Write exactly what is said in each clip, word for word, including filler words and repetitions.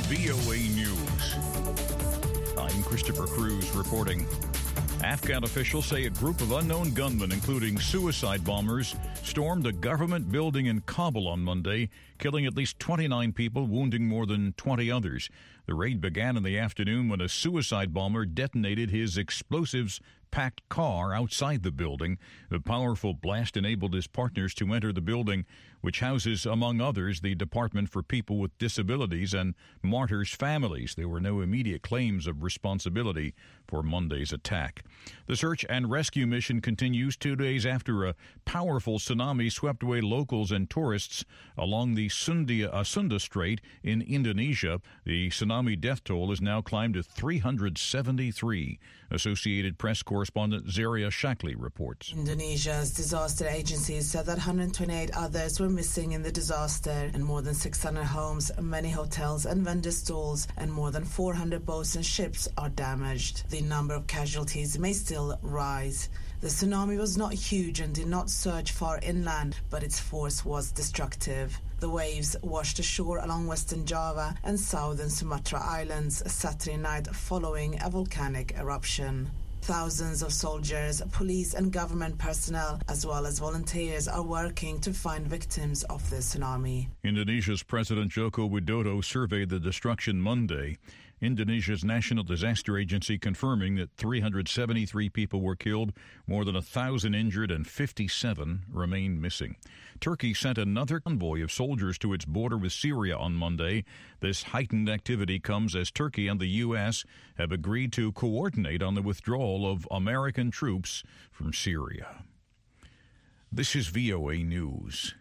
V O A News. I'm Christopher Cruz reporting. Afghan officials say a group of unknown gunmen, including suicide bombers, stormed a government building in Kabul on Monday, killing at least twenty-nine people, wounding more than twenty others. The raid began in the afternoon when a suicide bomber detonated his explosives-packed car outside the building. The powerful blast enabled his partners to enter the building, which houses, among others, the Department for People with Disabilities and martyrs' families. There were no immediate claims of responsibility for Monday's attack. The search and rescue mission continues two days after a powerful tsunami swept away locals and tourists along the Sunda, uh, Sunda Strait in Indonesia. The tsunami death toll has now climbed to three hundred seventy-three. Associated Press correspondent Zaria Shackley reports. Indonesia's disaster agencies said that one hundred twenty-eight others were missing in the disaster, and more than six hundred homes, many hotels and vendor stalls, and more than four hundred boats and ships are damaged. The number of casualties may still rise. The tsunami was not huge and did not surge far inland, but its force was destructive. The waves washed ashore along western Java and southern Sumatra Islands Saturday night following a volcanic eruption. Thousands of soldiers, police and government personnel, as well as volunteers, are working to find victims of the tsunami. Indonesia's President Joko Widodo surveyed the destruction Monday. Indonesia's National Disaster Agency confirming that three hundred seventy-three people were killed, more than one thousand injured, and fifty-seven remain missing. Turkey sent another convoy of soldiers to its border with Syria on Monday. This heightened activity comes as Turkey and the U S have agreed to coordinate on the withdrawal of American troops from Syria. This is V O A News.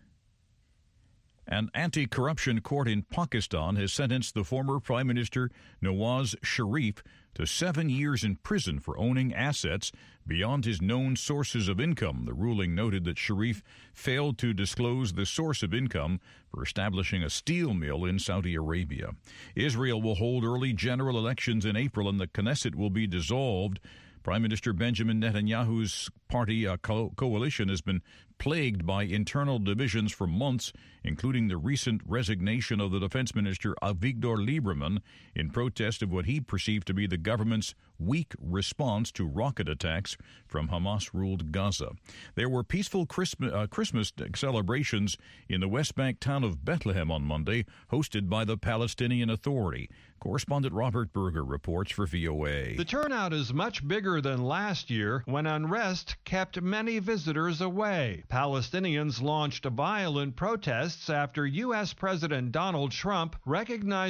An anti-corruption court in Pakistan has sentenced the former Prime Minister Nawaz Sharif to seven years in prison for owning assets beyond his known sources of income. The ruling noted that Sharif failed to disclose the source of income for establishing a steel mill in Saudi Arabia. Israel will hold early general elections in April, and the Knesset will be dissolved. Prime Minister Benjamin Netanyahu's party uh, co- coalition has been plagued by internal divisions for months, including the recent resignation of the defense minister Avigdor Lieberman in protest of what he perceived to be the government's weak response to rocket attacks from Hamas-ruled Gaza. There were peaceful Christmas, uh, Christmas celebrations in the West Bank town of Bethlehem on Monday, hosted by the Palestinian Authority. Correspondent Robert Berger reports for V O A. The turnout is much bigger than last year, when unrest kept many visitors away. Palestinians launched violent protests after U S President Donald Trump recognized